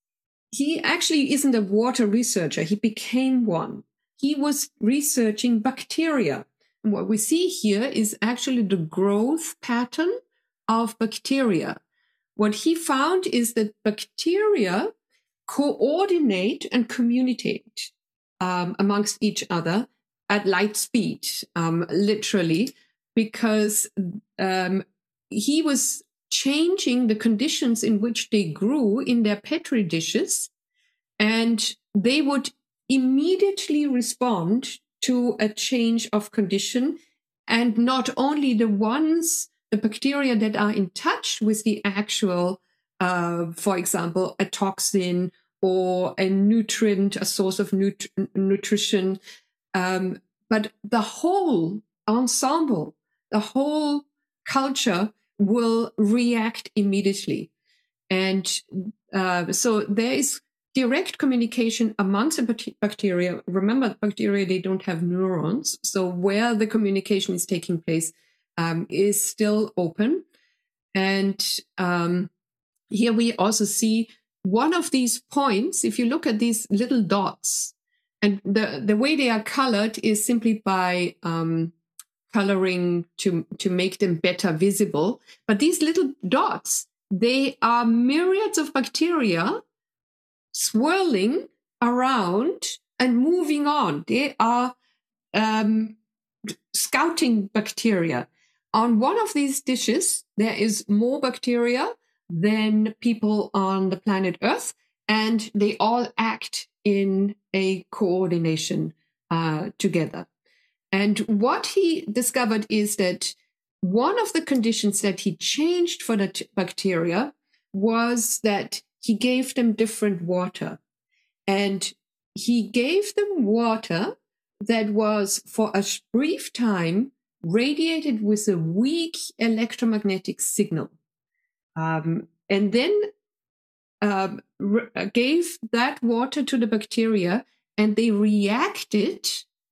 he actually isn't a water researcher, he became one. He was researching bacteria. And what we see here is actually the growth pattern of bacteria. What he found is that bacteria coordinate and communicate um, amongst each other at light speed, um, literally, because um, he was changing the conditions in which they grew in their Petri dishes, and they would immediately respond to a change of condition. And not only the ones, the bacteria that are in touch with the actual, uh, for example, a toxin or a nutrient, a source of nut- nutrition, um, but the whole ensemble, the whole culture will react immediately. And uh, so there is direct communication amongst the bacteria. Remember, bacteria, they don't have neurons. So where the communication is taking place um, is still open. And um, here we also see one of these points. If you look at these little dots, and the, the way they are colored is simply by um, coloring to, to make them better visible. But these little dots, they are myriads of bacteria swirling around and moving on. They are um, scouting bacteria. On one of these dishes, there is more bacteria than people on the planet Earth, and they all act in a coordination uh, together. And what he discovered is that one of the conditions that he changed for the t- bacteria was that he gave them different water. And he gave them water that was, for a brief time, radiated with a weak electromagnetic signal. Um, and then um, re- gave that water to the bacteria, and they reacted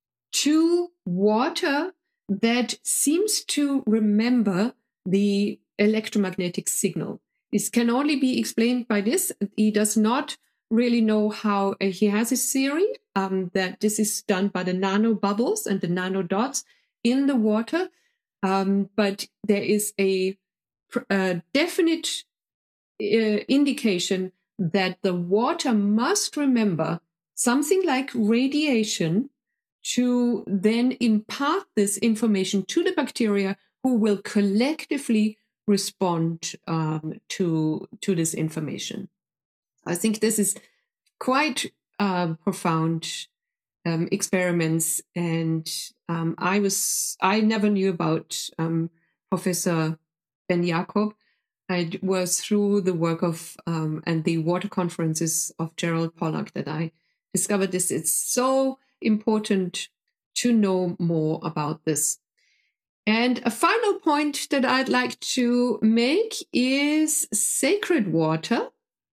to water that seems to remember the electromagnetic signal. This can only be explained by this. He does not really know how. Uh, he has a theory um, that this is done by the nano bubbles and the nano dots in the water, um, but there is a, a definite uh, indication that the water must remember something like radiation to then impart this information to the bacteria, who will collectively respond um, to, to this information. I think this is quite uh, profound um, experiments, and um, I was I never knew about um, Professor Ben Jacob. It was through the work of um, and the water conferences of Gerald Pollack that I discovered this. It's so important to know more about this. And a final point that I'd like to make is sacred water,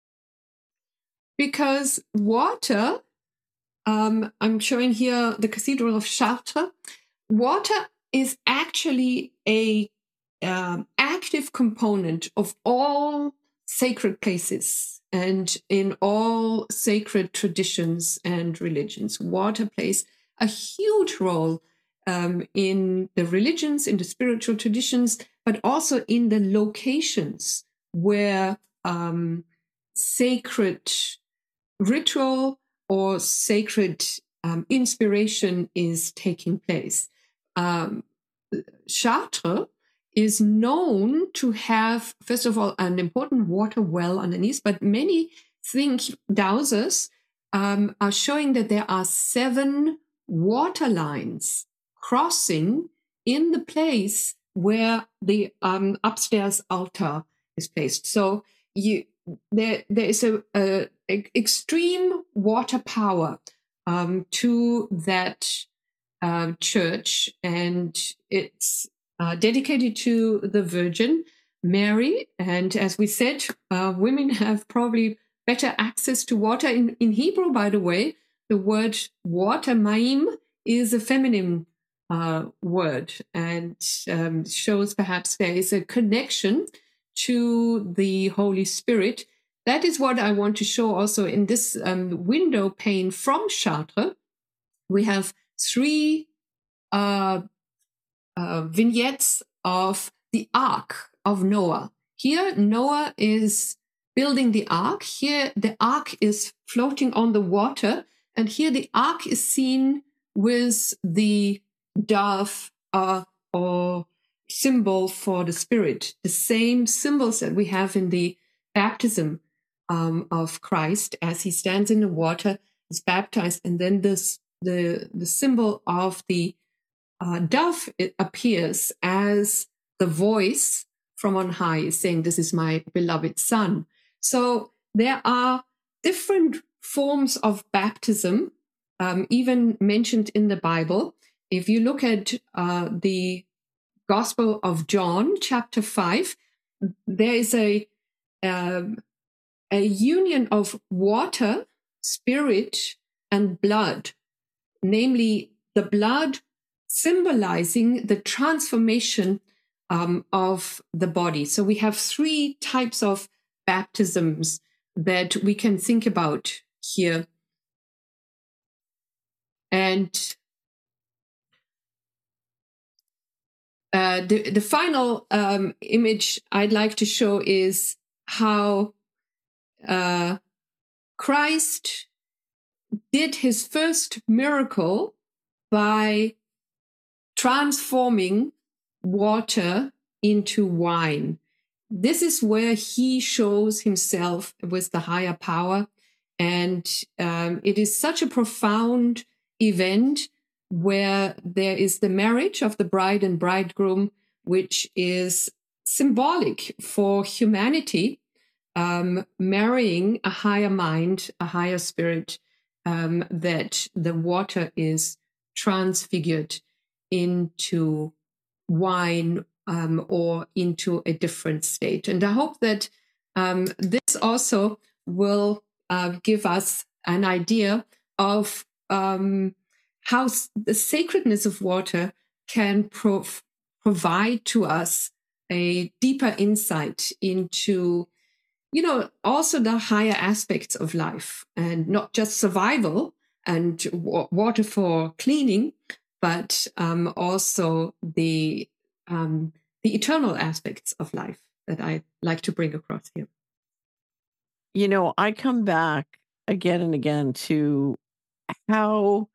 because water, um, I'm showing here the Cathedral of Chartres, water is actually a um, active component of all sacred places and in all sacred traditions and religions. Water plays a huge role um, in the religions, in the spiritual traditions, but also in the locations where um, sacred ritual or sacred um, inspiration is taking place. Um, Chartres is known to have, first of all, an important water well underneath, but many think dowsers um, are showing that there are seven water lines crossing in the place where the um, upstairs altar is placed. So you there there is a, a, a extreme water power um, to that uh, church, and it's uh, dedicated to the Virgin Mary. And as we said, uh, women have probably better access to water. In, in Hebrew, by the way, the word water, maim, is a feminine uh, word, and um, shows perhaps there is a connection to the Holy Spirit. That is what I want to show also in this um, window pane from Chartres. We have three uh, uh, vignettes of the Ark of Noah. Here, Noah is building the Ark. Here, the Ark is floating on the water. And here, the Ark is seen with the dove uh, or symbol for the Spirit, the same symbols that we have in the baptism um, of Christ as he stands in the water, is baptized, and then this the the symbol of the uh, dove, it appears as the voice from on high saying, "This is my beloved Son." So there are different forms of baptism, um, even mentioned in the Bible. If you look at uh, the Gospel of John, chapter five, there is a um, a union of water, spirit, and blood, namely the blood symbolizing the transformation um, of the body. So we have three types of baptisms that we can think about here. And uh, the, the final um, image I'd like to show is how uh, Christ did his first miracle by transforming water into wine. This is where he shows himself with the higher power. And um, it is such a profound event where there is the marriage of the bride and bridegroom, which is symbolic for humanity, um, marrying a higher mind, a higher spirit, um, that the water is transfigured into wine um, or into a different state. And I hope that um, this also will uh, give us an idea of um, how the sacredness of water can prov- provide to us a deeper insight into, you know, also the higher aspects of life, and not just survival and w- water for cleaning, but um, also the um, the eternal aspects of life that I like to bring across here. you know, I come back again and again to how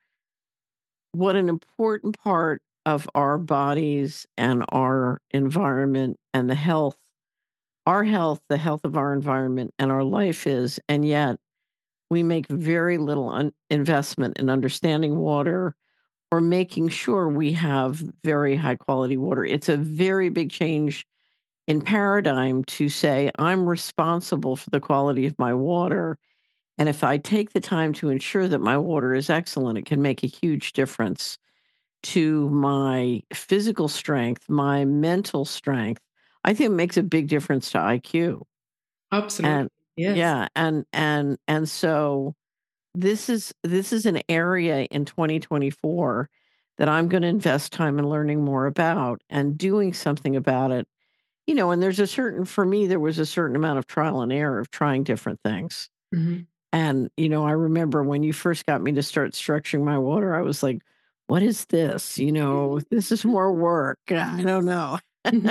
what an important part of our bodies and our environment and the health, our health, the health of our environment and our life is, and yet we make very little un- investment in understanding water or making sure we have very high quality water. It's a very big change in paradigm to say, I'm responsible for the quality of my water. And if I take the time to ensure that my water is excellent, it can make a huge difference to my physical strength, my mental strength. I think it makes a big difference to I Q. Absolutely. And Yes. yeah, and and and so this is this is an area in twenty twenty-four that I'm going to invest time in learning more about and doing something about it. You know, and there's a certain for me there was a certain amount of trial and error of trying different things. Mhm. And you know, I remember when you first got me to start structuring my water, I was like, what is this? You know, this is more work. I don't know.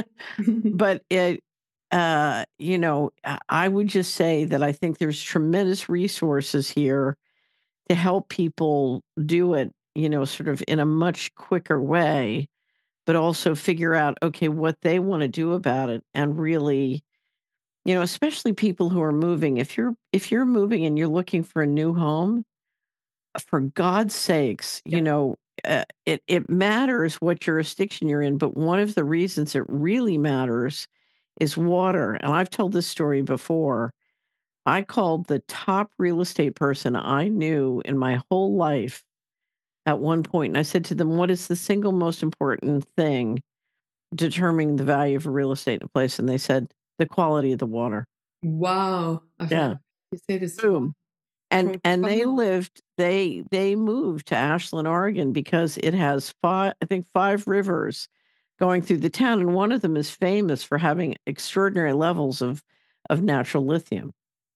But it uh, you know, I I would just say that I think there's tremendous resources here to help people do it, you know, sort of in a much quicker way, but also figure out, okay, what they want to do about it and really, you know, especially people who are moving. If you're if you're moving and you're looking for a new home, for God's sakes, you Yeah. know, uh, it it matters what jurisdiction you're in, but one of the reasons it really matters is water. And I've told this story before. I called the top real estate person I knew in my whole life at one point, and I said to them, "What is the single most important thing determining the value of real estate in a place?" And they said, "The quality of the water." Wow. I Yeah, felt you said it's boom. And and they profound. lived they they moved to Ashland, Oregon because it has five I think five rivers going through the town, and one of them is famous for having extraordinary levels of of natural lithium.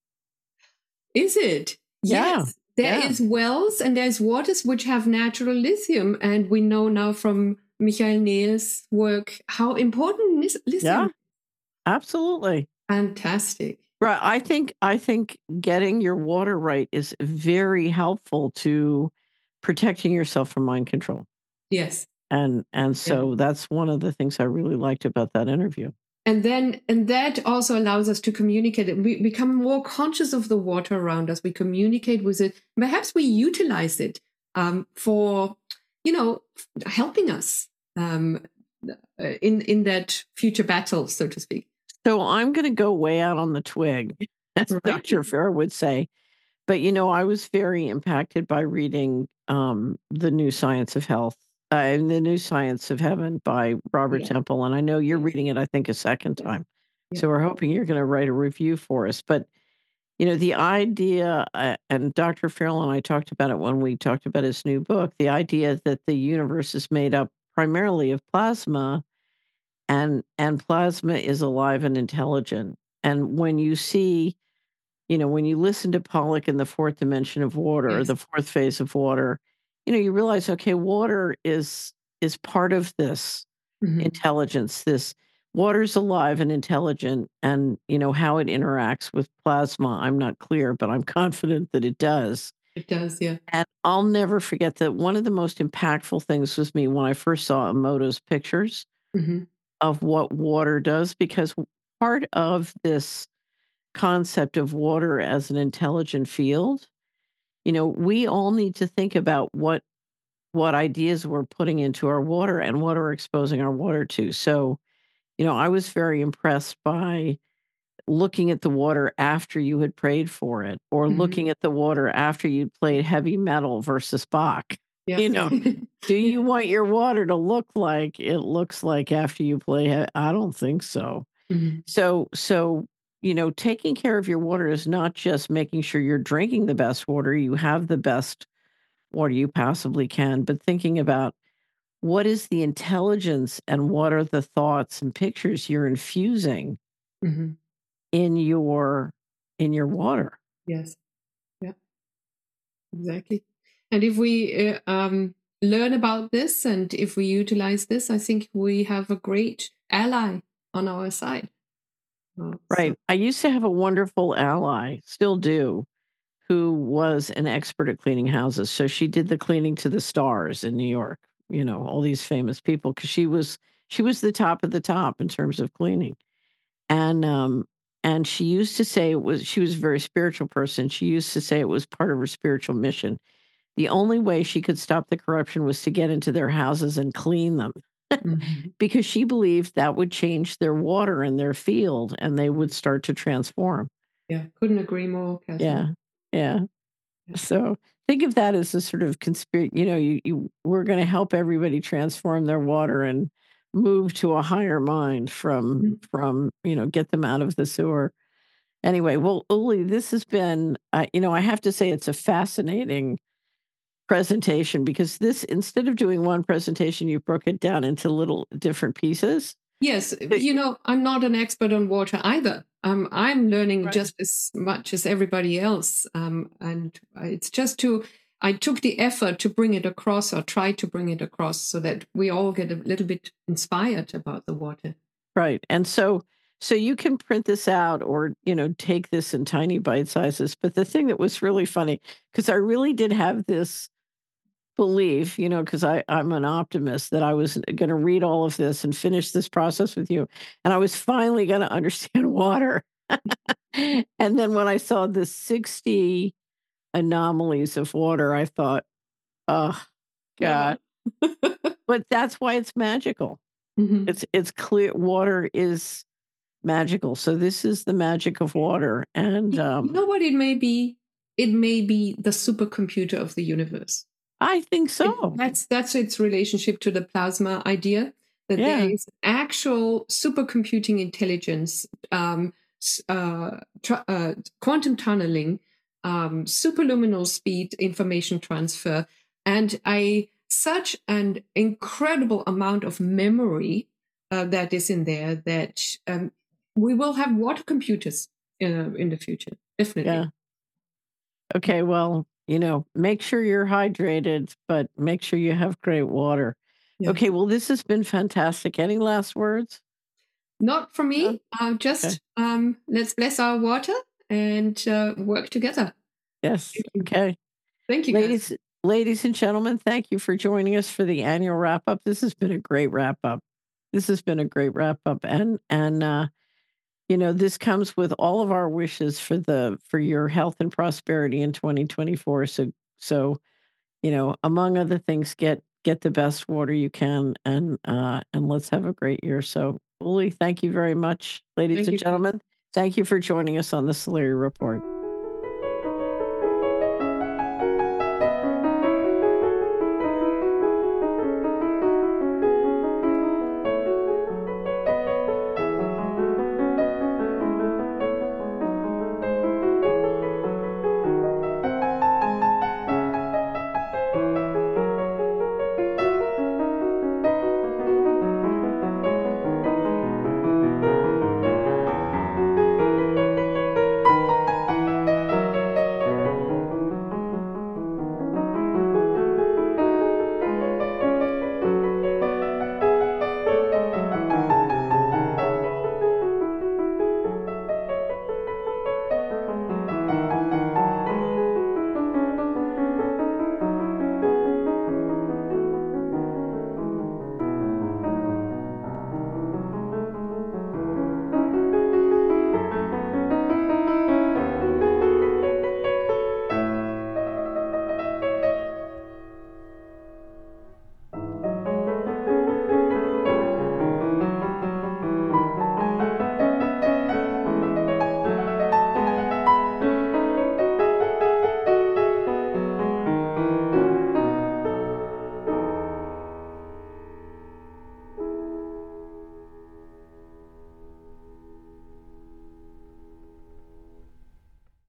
Is it? Yeah, Yes. There yeah, is wells and there's waters which have natural lithium. And we know now from Michael Nehl's work how important lis- yeah, lithium. absolutely. Fantastic. Right, I think I think getting your water right is very helpful to protecting yourself from mind control, Yes. and and Yeah. so that's one of the things I really liked about that interview. And then, and that also allows us to communicate. We become more conscious of the water around us. We communicate with it. Perhaps we utilize it um, for, you know, helping us um, uh, in in that future battle, so to speak. So I'm gonna go way out on the twig, as Right. doctor Fair would say, but, you know, I was very impacted by reading, um, The New Science of Health, uh, and The New Science of Heaven by Robert Yeah. Temple, and I know you're Yes. reading it, I think, a second Yes. time. Yeah. So we're hoping you're gonna write a review for us, but, you know, the idea, uh, and doctor Farrell and I talked about it when we talked about his new book, the idea that the universe is made up primarily of plasma and and plasma is alive and intelligent. And when you see, you know, when you listen to Pollock in the fourth dimension of water, or Yes. the fourth phase of water, you know, you realize, okay, water is is part of this Mhm. intelligence. This water's alive and intelligent, and you know how it interacts with plasma. I'm not clear, but I'm confident that it does. It does. Yeah. And I'll never forget that one of the most impactful things was me when I first saw Emoto's pictures Hmm. of what water does, because part of this concept of water as an intelligent field, you know, we all need to think about what what ideas we're putting into our water and what we're exposing our water to. So, you know, I was very impressed by looking at the water after you had prayed for it, or Hmm. looking at the water after you'd played heavy metal versus Bach. Yeah. You know, do Yeah. you want your water to look like it looks like after you play? he- I don't think so. Mhm. So so, you know, taking care of your water is not just making sure you're drinking the best water, you have the best water you possibly can, but thinking about what is the intelligence and what are the thoughts and pictures you're infusing Mhm. in your in your water. Yes. Yeah. Exactly. And if we uh, um, learn about this and if we utilize this, I think we have a great ally on our side. Uh, so Right. I used to have a wonderful ally, still do, who was an expert at cleaning houses. So she did the cleaning to the stars in New York, you know, all these famous people, 'cause she was she was the top of the top in terms of cleaning. And, um, and she used to say it was she was a very spiritual person. She used to say it was part of her spiritual mission. The only way she could stop the corruption was to get into their houses and clean them mhm. because she believed that would change their water in their field and they would start to transform. Yeah, couldn't agree more, Yeah. Catherine. Yeah. Yeah. So think of that as a sort of conspiracy. You know, you, you we're going to help everybody transform their water and move to a higher mind from Mhm. from you know get them out of the sewer. Anyway, well, Uli, this has been uh, you know I have to say it's a fascinating presentation because this instead of doing one presentation, you broke it down into little different pieces. Yes, But- you know, I'm not an expert on water either. Um, I'm learning Right. just as much as everybody else. Um, and it's just to, I took the effort to bring it across or try to bring it across so that we all get a little bit inspired about the water. Right. And so so you can print this out or, you know, take this in tiny bite sizes. But the thing that was really funny, because I really did have this belief, you know, because I I'm an optimist that I was going to read all of this and finish this process with you, and I was finally going to understand water. And then when I saw the sixty anomalies of water, I thought, oh Yeah. God. But that's why it's magical. Mhm. It's it's clear water is magical. So this is the magic of water. And Y- You um know what it may be? It may be the supercomputer of the universe. I think It, so. that's that's its relationship to the plasma idea that there Yeah. is actual supercomputing intelligence, um, s- uh, tr- uh, quantum tunneling, um, superluminal speed information transfer, and a such an incredible amount of memory uh, that is in there that um, we will have water computers uh, in the future, definitely. Yeah. Okay, well, you know, make sure you're hydrated, but make sure you have great water. Yes. Okay, well, this has been fantastic. Any last words? Not for No? me. Uh, Okay. just um, let's bless our water and uh, work together. Yes. Thank you. Okay. Thank you, guys. Ladies ladies and gentlemen, thank you for joining us for the annual wrap up. This has been a great wrap up. This has been a great wrap up and and uh you know, this comes with all of our wishes for the for your health and prosperity in twenty twenty-four. So so, you know, among other things, get get the best water you can and uh and let's have a great year. So, Uli, thank you very much, ladies Thank and you, guys. gentlemen. Thank you for joining us on the Solari Report.